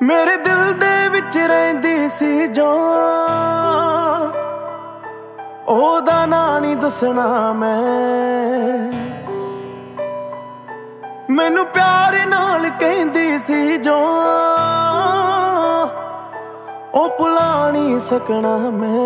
ਮੇਰੇ ਦਿਲ ਦੇ ਵਿੱਚ ਰਹਿੰਦੀ ਸੀ ਜੋ ਉਹਦਾ ਨਾਂ ਨਹੀਂ ਦੱਸਣਾ ਮੈਨੂੰ ਪਿਆਰ ਨਾਲ ਕਹਿੰਦੀ ਸੀ ਜੋ ਉਹ ਭੁਲਾ ਨਹੀਂ ਸਕਣਾ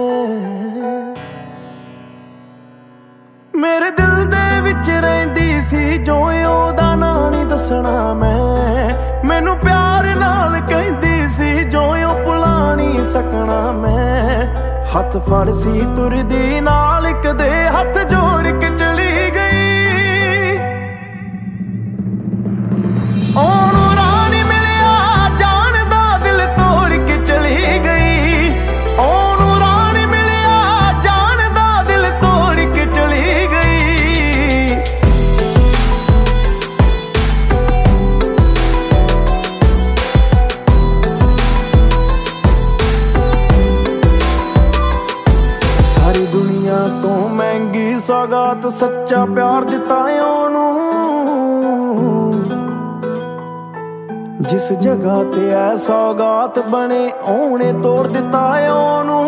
ਮੇਰੇ ਦਿਲ ਦੇ ਵਿੱਚ ਰਹਿੰਦੀ ਸੀ ਜੋ ਉਹਦਾ ਨਾਂ ਨਹੀਂ ਦੱਸਣਾ ਮੈਨੂੰ ਪਿਆਰ ਨਾਲ ਕਹਿੰਦੀ ਸੀ ਜੋ ਉਹ ਭੁਲਾ ਨਹੀਂ ਸਕਣਾ ਹੱਥ ਫੜ ਸੀ ਤੁਰਦੀ ਨਾਲ ਕਦੇ ਹੱਥ ਜੋੜ ਕੇ ਚਲੀ ਗਈ ਉਹਨੂੰ ਰਾਹ ਨੀ ਮਿਲਿਆ ਜਾਣ ਦਾ ਦਿਲ ਤੋੜ ਕੇ ਚਲੀ ਗਈ ਉਹਨੂੰ ਰਾਹ ਨੀ ਮਿਲਿਆ ਜਾਣ ਦਾ ਦਿਲ ਤੋੜ ਕੇ ਚਲੀ ਗਈ ਸਾਰੀ ਦੁਨੀਆ ਤੋਂ ਮਹਿੰਗੀ ਸੌਗਾਤ ਸੱਚਾ ਪਿਆਰ ਦਿੱਤਾ ਉਹਨੂੰ ਜਿਸ ਜਗ੍ਹਾ ਤੇ ਐ ਸੌਗਾਤ ਬਣੇ ਉਹਨੇ ਤੋੜ ਦਿੱਤਾ ਉਹਨੂੰ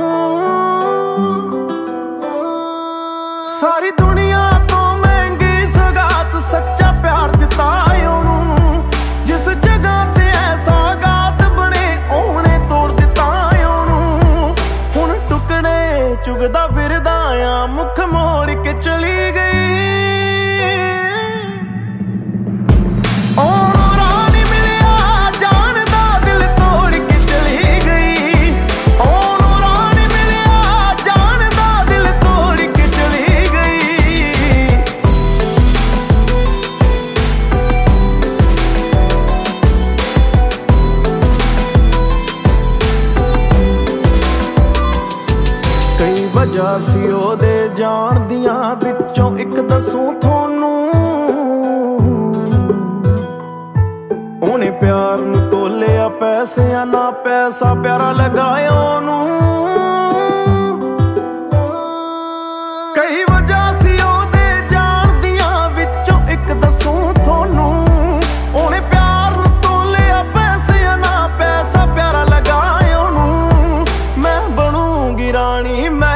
ਸਾਰੀ ਦੁਨੀਆ ਤੋਂ ਮਹਿੰਗੀ ਸੌਗਾਤ ਸੱਚਾ ਪਿਆਰ ਦਿੱਤਾ ਉਹਨੂੰ ਜਿਸ ਜਗ੍ਹਾ ਤੇ ਐ ਸੌਗਾਤ ਬਣੇ ਉਹਨੇ ਤੋੜ ਦਿੱਤਾ ਉਹਨੂੰ ਹੁਣ ਟੁਕੜੇ ਚੁਗਦਾ ਫਿਰਦਾ ਆ ਮੁੱਖ ਮੋੜ ਕੇ ਚਲੀ ਗਈ ਵਜ੍ਹਾ ਸੀ ਉਹਦੇ ਜਾਣ ਦੀਆਂ ਵਿੱਚੋਂ ਇੱਕ ਦੱਸੂ ਤੁਹਾਨੂੰ ਉਹਨੇ ਪਿਆਰ ਨੂੰ ਤੋਲਿਆ ਪੈਸਿਆਂ ਨਾਲ ਪੈਸਾ ਪਿਆਰਾ ਲਗਾਇਆ ਉਹਨੂੰ ਕਈ ਵਜ੍ਹਾ ਸੀ ਉਹਦੇ ਜਾਣ ਦੀਆਂ ਵਿੱਚੋਂ ਇੱਕ ਦੱਸੂ ਤੁਹਾਨੂੰ ਉਹਨੇ ਪਿਆਰ ਨੂੰ ਤੋਲਿਆ ਪੈਸਿਆਂ ਨਾਲ ਪੈਸਾ ਪਿਆਰਾ ਲਗਾਇਆ ਉਹਨੂੰ ਮੈਂ ਬਣੂੰਗੀ ਰਾਣੀ